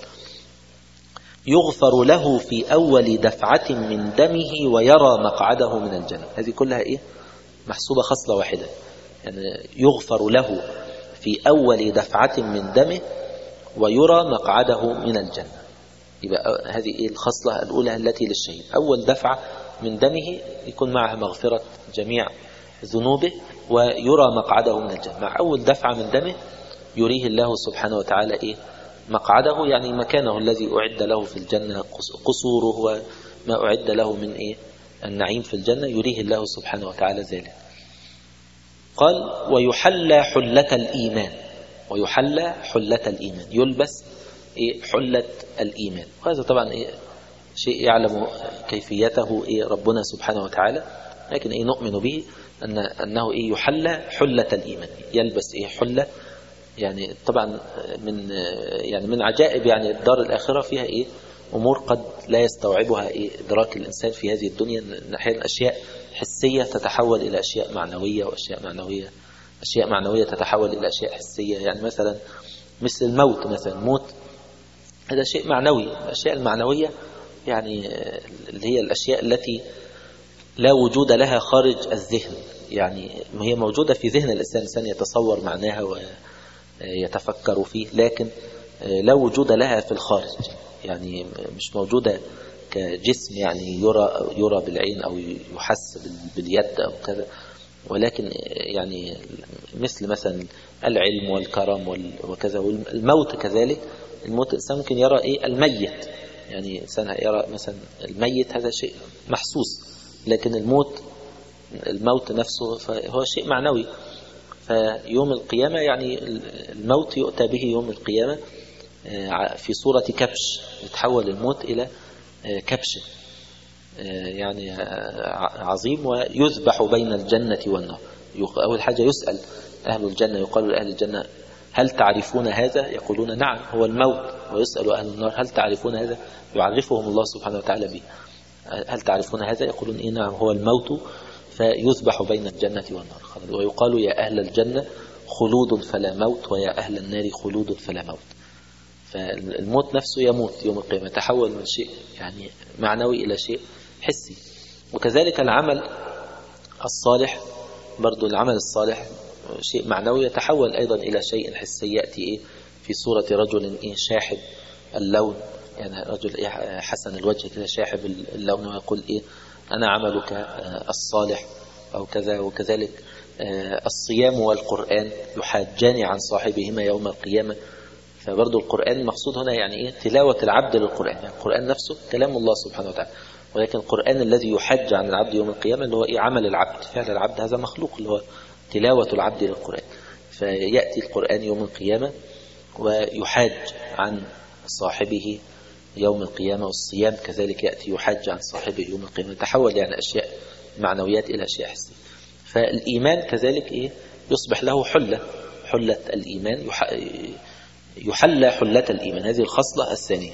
يغفر له في أول دفعة من دمه ويرى مقعده من الجنة. هذه كلها إيه محسوبة خصلة واحدة، يعني يغفر له في أول دفعة من دمه ويرى مقعده من الجنة. يبقى هذه إيه الخصلة الأولى التي للشهيد، أول دفعة من دمه يكون معها مغفرة جميع ذنوبه ويرى مقعده من الجنة. مع أول دفعة من دمه يريه الله سبحانه وتعالى إيه مقعده، يعني مكانه الذي أعد له في الجنة، قصوره وما أعد له من إيه النعيم في الجنة، يريه الله سبحانه وتعالى ذلك. قال ويحلى حلة الإيمان. ويحلى حلة الإيمان، يلبس إيه حلة الإيمان. وهذا طبعا إيه شيء يعلم كيفيته إيه ربنا سبحانه وتعالى، لكن إيه نؤمن به أن أنه إيه يحلى حلة الإيمان، يلبس إيه حلة. يعني طبعا من يعني من عجائب يعني الدار الآخرة فيها إيه أمور قد لا يستوعبها إيه إدراك الإنسان في هذه الدنيا، إن أحيانا أشياء حسية تتحول إلى أشياء معنوية، وأشياء معنوية أشياء معنوية تتحول إلى أشياء حسية. يعني مثلا مثل الموت، مثلا الموت هذا شيء معنوي. الأشياء المعنوية يعني اللي هي الأشياء التي لا وجود لها خارج الذهن، يعني هي موجودة في ذهن الإنسان، الإنسان يتصور معناها ويتفكر فيه، لكن لا وجود لها في الخارج، يعني مش موجودة كجسم يعني يرى يرى بالعين أو يحس باليد أو كذا، ولكن يعني مثل مثلا العلم والكرم وكذا. والموت كذلك، الموت الإنسان ممكن يرى إيه الميت، يعني إنسان يرى مثلا الميت هذا شيء محسوس، لكن الموت الموت نفسه فهو شيء معنوي. فيوم القيامة يعني الموت يؤتى به يوم القيامة في صورة كبش، يتحول الموت إلى كبش يعني عظيم، ويذبح بين الجنة والنار. أول حاجة يسأل أهل الجنة، يقال لأهل الجنة هل تعرفون هذا؟ يقولون نعم هو الموت. ويسأل أهل النار هل تعرفون هذا؟ يعرفهم الله سبحانه وتعالى به. هل تعرفون هذا؟ يقولون إيه نعم هو الموت. فيذبح بين الجنة والنار. ويقال يا أهل الجنة خلود فلا موت، ويا أهل النار خلود فلا موت. فالموت نفسه يموت يوم القيامة، تحول من شيء يعني معنوي إلى شيء حسي. وكذلك العمل الصالح برضو، العمل الصالح شيء معنوي يتحول أيضا إلى شيء حسي، يأتي إيه في صورة رجل إيه شاحب اللون، يعني رجل إيه حسن الوجه كده شاحب اللون، ويقول إيه أنا عملك الصالح أو كذا. وكذلك الصيام والقرآن يحاجان عن صاحبهما يوم القيامة. فبرضو القرآن المقصود هنا يعني إيه تلاوة العبد للقرآن، يعني القرآن نفسه كلام الله سبحانه وتعالى، ولكن القرآن الذي يحج عن العبد يوم القيامة اللي هو إيه عمل العبد، فعل العبد هذا مخلوق اللي هو تلاوة العبد للقرآن. فيأتي القرآن يوم القيامة ويحاج عن صاحبه يوم القيامة، والصيام كذلك يأتي يحج عن صاحبه يوم القيامة، تحول يعني أشياء معنويات إلى أشياء حسية. فالإيمان كذلك إيه يصبح له حلة، حلة الإيمان، يحلى حلة الإيمان. هذه الخصلة الثانية.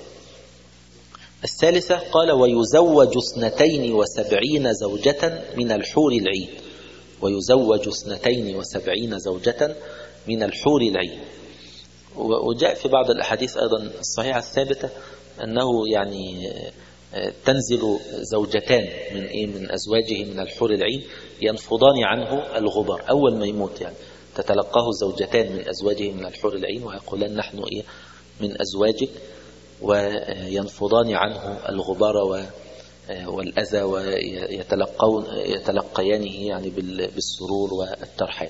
الثالثة قال ويزوج اثنتين وسبعين زوجة من الحور العين. ويزوج اثنتين وسبعين زوجة من الحور العين. وجاء في بعض الأحاديث أيضا الصحيحة الثابتة أنه يعني تنزل زوجتان من إيه من أزواجه من الحور العين ينفضان عنه الغبار أول ما يموت، يعني تتلقاه زوجتان من أزواجه من الحور العين ويقولان نحن إيه من أزواجك، وينفضان عنه الغبار والأذى ويتلقون يتلقيانه يعني بالسرور والترحاب.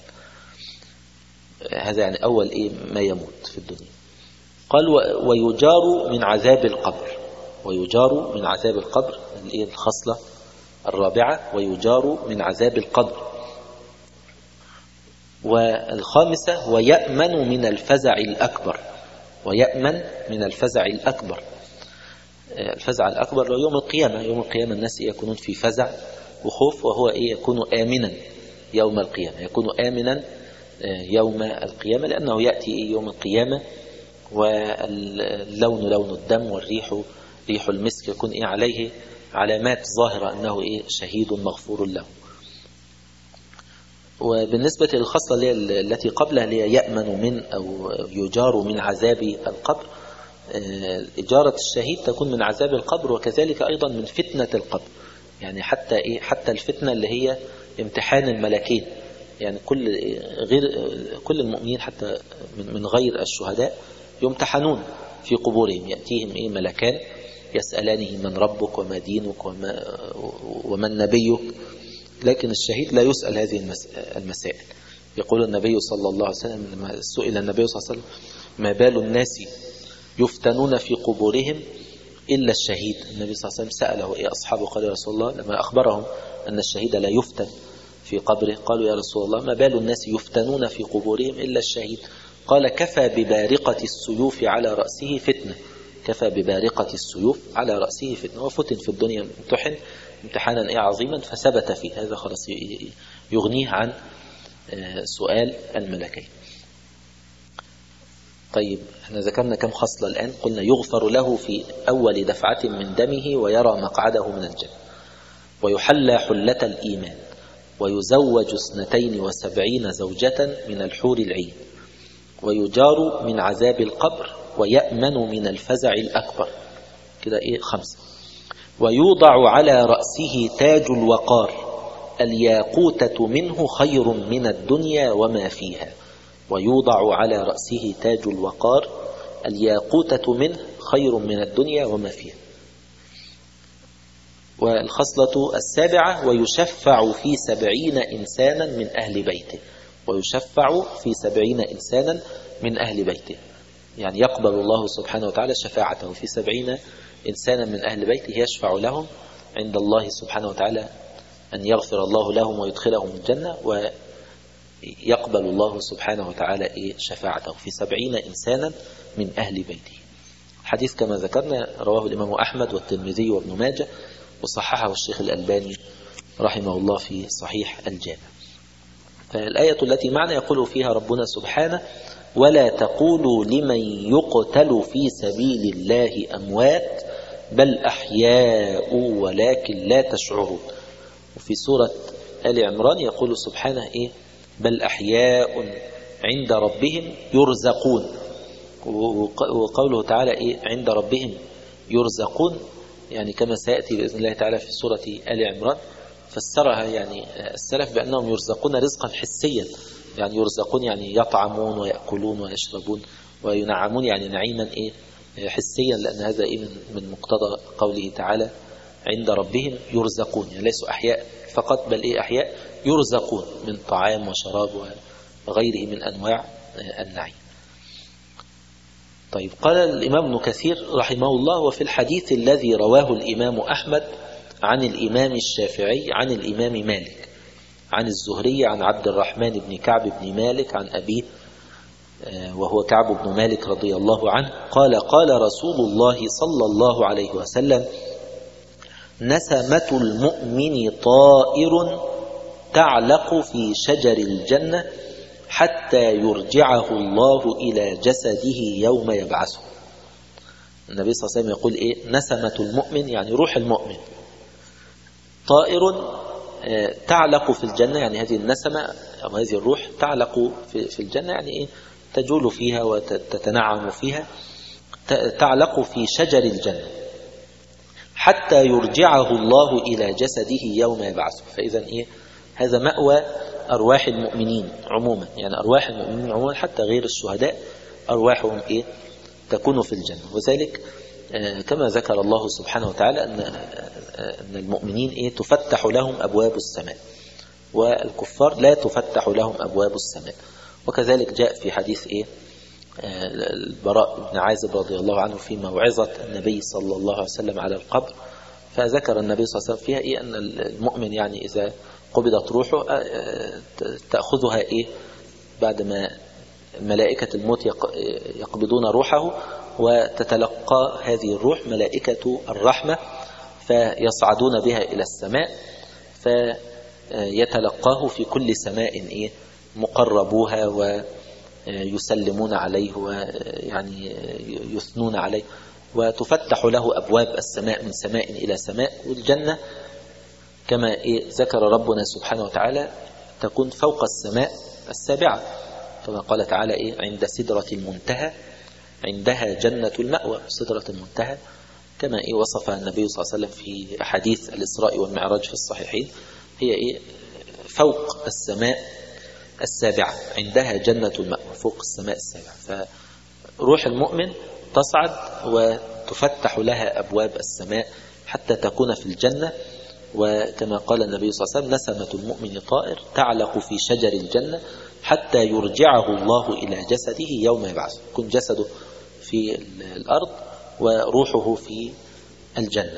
هذا يعني أول إيه ما يموت في الدنيا. قال ويجار من عذاب القبر. ويجار من عذاب القبر الخصلة الرابعة، ويجار من عذاب القبر. والخامسة ويأمن من الفزع الأكبر. ويأمن من الفزع الأكبر. الفزع الأكبر هو يوم القيامة. يوم القيامة الناس يكونون في فزع وخوف، وهو إيه يكون آمنا يوم القيامة، يكون آمنا يوم القيامة، لأنه يأتي يوم القيامة واللون لون الدم والريح ريح المسك، يكون إيه عليه علامات ظاهرة أنه إيه شهيد مغفور له. وبالنسبة للخصلة التي قبلها اللي هي يأمن من أو يجار من عذاب القبر، إجارة الشهيد تكون من عذاب القبر، وكذلك أيضا من فتنة القبر. يعني حتى إيه حتى الفتنة اللي هي امتحان الملكين، يعني كل غير كل المؤمنين حتى من غير الشهداء يمتحنون في قبورهم، يأتيهم إيه ملكان يسألانه من ربك وما دينك وما ومن نبيك، لكن الشهيد لا يسأل هذه المسائل. يقول النبي صلى الله عليه وسلم لما سئل النبي صلى الله عليه وسلم ما بال الناس يفتنون في قبورهم إلا الشهيد، النبي صلى الله عليه وسلم سأله إيه أصحابه، قال يا رسول الله لما أخبرهم أن الشهيد لا يفتن في قبره، قالوا يا رسول الله ما بال الناس يفتنون في قبورهم إلا الشهيد، قال كفى ببارقة السيوف على رأسه فتنة. كفى ببارقة السيوف على رأسه فتنة. وفتن في الدنيا امتحن امتحانا إيه عظيما فثبت فيه، هذا خلاص يغنيه عن سؤال الملكين. طيب احنا ذكرنا كم خصلة الآن؟ قلنا يغفر له في أول دفعة من دمه ويرى مقعده من الجنة، ويحلى حلة الإيمان، ويزوج اثنتين وسبعين زوجة من الحور العين، ويجار من عذاب القبر، ويأمن من الفزع الأكبر. كده إيه خمسة. ويوضع على رأسه تاج الوقار، الياقوتة منه خير من الدنيا وما فيها. ويوضع على رأسه تاج الوقار، الياقوتة منه خير من الدنيا وما فيها. والخصلة السابعة ويشفع في سبعين إنسانا من أهل بيته، ويشفع في سبعين إنسانا من أهل بيته، يعني يقبل الله سبحانه وتعالى شفاعته في سبعين إنسانا من أهل بيته، يشفع لهم عند الله سبحانه وتعالى أن يغفر الله لهم ويدخلهم الجنة، ويقبل الله سبحانه وتعالى شفاعته في سبعين إنسانا من أهل بيته. الحديث كما ذكرنا رواه الإمام أحمد والترمذي وابن ماجه، وصححه الشيخ الألباني رحمه الله في صحيح الجامع. فالآية التي معنا يقول فيها ربنا سبحانه: ولا تقولوا لمن يقتل في سبيل الله أموات بل أحياء ولكن لا تشعرون. وفي سورة آل عمران يقول سبحانه إيه؟ بل أحياء عند ربهم يرزقون. وقوله تعالى إيه؟ عند ربهم يرزقون، يعني كما سيأتي بإذن الله تعالى في سورة آل عمران، فسرها يعني السلف بأنهم يرزقون رزقا حسيا، يعني يرزقون يعني يطعمون ويأكلون ويشربون وينعمون، يعني نعيما إيه؟ حسيا، لأن هذا إيه؟ من من مقتضى قوله تعالى عند ربهم يرزقون، يعني ليسوا أحياء فقط بل إيه؟ أحياء يرزقون من طعام وشراب وغيره من أنواع النعيم. طيب، قال الإمام ابن كثير رحمه الله: وفي الحديث الذي رواه الإمام أحمد عن الإمام الشافعي عن الإمام مالك عن الزهري عن عبد الرحمن بن كعب بن مالك عن أبيه وهو كعب بن مالك رضي الله عنه قال: قال رسول الله صلى الله عليه وسلم: نسمة المؤمن طائر تعلق في شجر الجنة حتى يرجعه الله إلى جسده يوم يبعثه. النبي صلى الله عليه وسلم يقول إيه؟ نسمة المؤمن يعني روح المؤمن، طائر تعلق في الجنة، يعني هذه النسمة أو هذه الروح تعلق في الجنة، يعني إيه؟ تجول فيها وتتنعم فيها، تعلق في شجر الجنة حتى يرجعه الله إلى جسده يوم يبعثه. فإذا إيه؟ هذا مأوى أرواح المؤمنين عموما، يعني أرواح المؤمنين عموما حتى غير الشهداء أرواحهم إيه؟ تكون في الجنة. وذلك كما ذكر الله سبحانه وتعالى أن أن المؤمنين إيه؟ تفتح لهم أبواب السماء، والكفار لا تفتح لهم أبواب السماء. وكذلك جاء في حديث إيه؟ البراء بن عازب رضي الله عنه في موعظة النبي صلى الله عليه وسلم على القبر، فذكر النبي صلى الله عليه وسلم فيها إيه؟ أن المؤمن يعني إذا قبضت روحه تأخذها إيه؟ بعدما ملائكة الموت يقبضون روحه، وتتلقى هذه الروح ملائكة الرحمة فيصعدون بها إلى السماء، فيتلقاه في كل سماء إيه؟ مقربوها ويسلمون عليه ويعني يثنون عليه، وتفتح له أبواب السماء من سماء إلى سماء. والجنة كما إيه؟ ذكر ربنا سبحانه وتعالى تكون فوق السماء السابعة، كما قال تعالى إيه؟ عند سدرة المنتهى عندها جنة المأوى. سدرة المنتهى كما إيه؟ وصفها النبي صلى الله عليه وسلم في حديث الإسراء والمعراج في الصحيحين، هي إيه؟ فوق السماء السابعة، عندها جنة المأوى، فوق السماء السابعة. فروح المؤمن تصعد وتفتح لها أبواب السماء حتى تكون في الجنة. وكما قال النبي صلى الله عليه وسلم: نسمة المؤمن طائر تعلق في شجر الجنة حتى يرجعه الله إلى جسده يوم يبعثه. يكون جسده في الأرض وروحه في الجنة.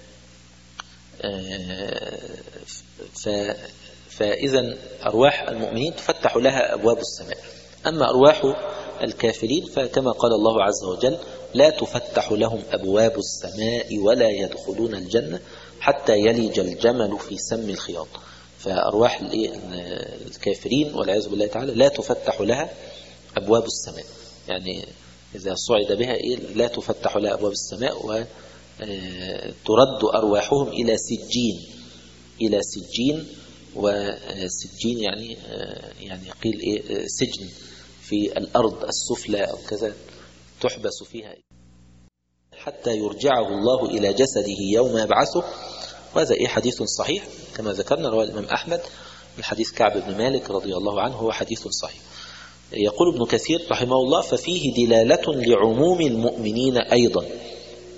فإذا أرواح المؤمنين تفتح لها أبواب السماء. أما أرواح الكافرين فكما قال الله عز وجل: لا تفتح لهم أبواب السماء ولا يدخلون الجنة حتى يلج الجمل في سم الخياط. فأرواح الكافرين والعياذ بالله تعالى لا تفتح لها أبواب السماء، يعني إذا صعد بها إيه؟ لا تفتح لها أبواب السماء، وترد أرواحهم إلى سجين إلى سجين وسجين يعني يعني قيل إيه؟ سجن في الأرض السفلى أو كذا تحبس فيها حتى يرجعه الله إلى جسده يوم يبعثه. وهذا إيه؟ حديث صحيح كما ذكرنا، رواه الإمام أحمد من حديث كعب بن مالك رضي الله عنه، هو حديث صحيح. يقول ابن كثير رحمه الله: ففيه دلالة لعموم المؤمنين أيضا.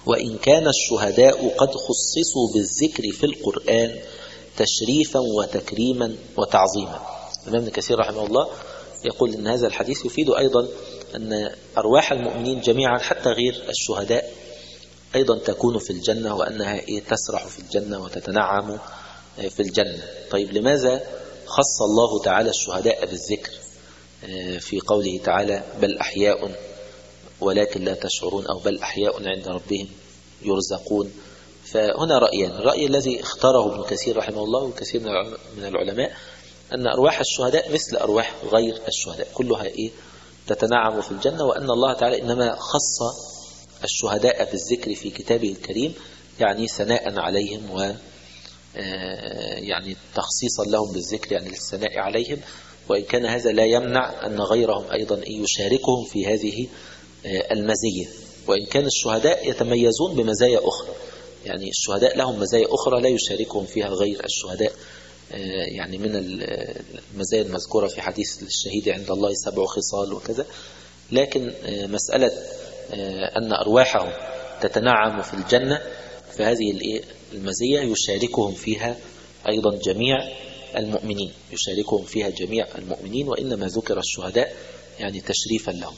وإن كان الشهداء قد خصصوا بالذكر في القرآن تشريفا وتكريما وتعظيما. الإمام ابن كثير رحمه الله يقول إن هذا الحديث يفيد أيضا أن أرواح المؤمنين جميعا حتى غير الشهداء أيضا تكون في الجنة، وأنها تسرح في الجنة وتتنعم في الجنة. طيب لماذا خص الله تعالى الشهداء بالذكر في قوله تعالى بل أحياء ولكن لا تشعرون، أو بل أحياء عند ربهم يرزقون؟ فهنا رأيان. الرأي الذي اختاره ابن كثير رحمه الله وكثير من العلماء أن أرواح الشهداء مثل أرواح غير الشهداء، كلها إيه تتنعم في الجنة، وأن الله تعالى إنما خص الشهداء بالذكر في كتابه الكريم يعني ثناء عليهم و يعني تخصيصا لهم بالذكر يعني للثناء عليهم، وإن كان هذا لا يمنع أن غيرهم أيضا يشاركهم في هذه المزية. وإن كان الشهداء يتميزون بمزايا أخرى، يعني الشهداء لهم مزايا أخرى لا يشاركهم فيها غير الشهداء، يعني من المزايا المذكورة في حديث الشهيد عند الله سبع خصال وكذا. لكن مسألة أن أرواحهم تتنعم في الجنة فهذه المزية يشاركهم فيها أيضا جميع المؤمنين، يشاركهم فيها جميع المؤمنين، وإنما ذكر الشهداء يعني تشريفا لهم.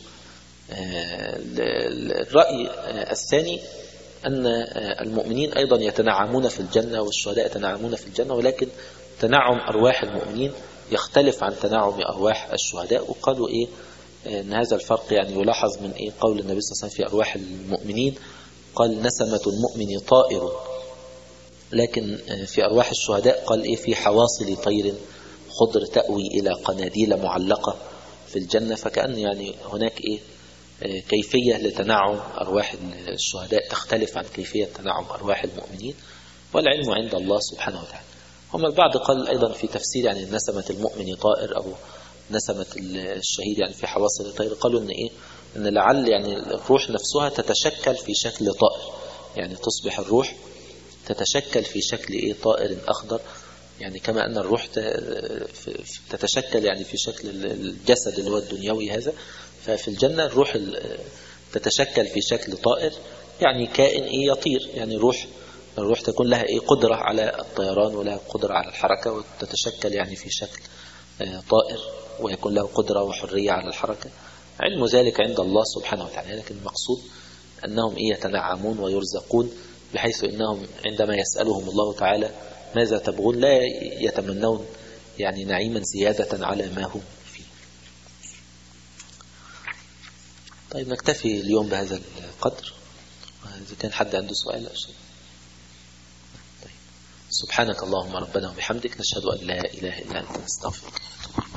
الرأي الثاني أن المؤمنين أيضا يتنعمون في الجنة والشهداء يتنعمون في الجنة، ولكن تنعم أرواح المؤمنين يختلف عن تنعم أرواح الشهداء. وقالوا إيه أن هذا الفرق يعني يلاحظ من إيه قول النبي صلى الله عليه وسلم في أرواح المؤمنين قال نسمة المؤمن طائر، لكن في أرواح الشهداء قال إيه في حواصل طير خضر تأوي إلى قناديل معلقة في الجنة. فكأن يعني هناك إيه كيفية لتنعم أرواح الشهداء تختلف عن كيفية تنعم أرواح المؤمنين، والعلم عند الله سبحانه وتعالى. هم البعض قال أيضا في تفسير يعني نسمة المؤمن طائر أو نسمة الشهيد يعني في حواصل طير، قالوا إن إيه إن لعل يعني الروح نفسها تتشكل في شكل طائر، يعني تصبح الروح تتشكل في شكل إيه طائر أخضر، يعني كما أن الروح تتشكل يعني في شكل الجسد اللي هو الدنيوي هذا، ففي الجنة الروح تتشكل في شكل طائر، يعني كائن إيه يطير، يعني روح الروح تكون لها إيه قدرة على الطيران ولها قدرة على الحركة، وتتشكل يعني في شكل طائر ويكون له قدرة وحرية على الحركة. علم ذلك عند الله سبحانه وتعالى، لكن المقصود أنهم إيه يتنعمون ويرزقون، بحيث أنهم عندما يسألهم الله تعالى ماذا تبغون لا يتمنون يعني نعيما زيادة على ما هم فيه. طيب نكتفي اليوم بهذا القدر، إذا كان حد عنده سؤال أو شيء. طيب. سبحانك اللهم ربنا وبحمدك نشهد أن لا إله إلا أنت نستغفرك.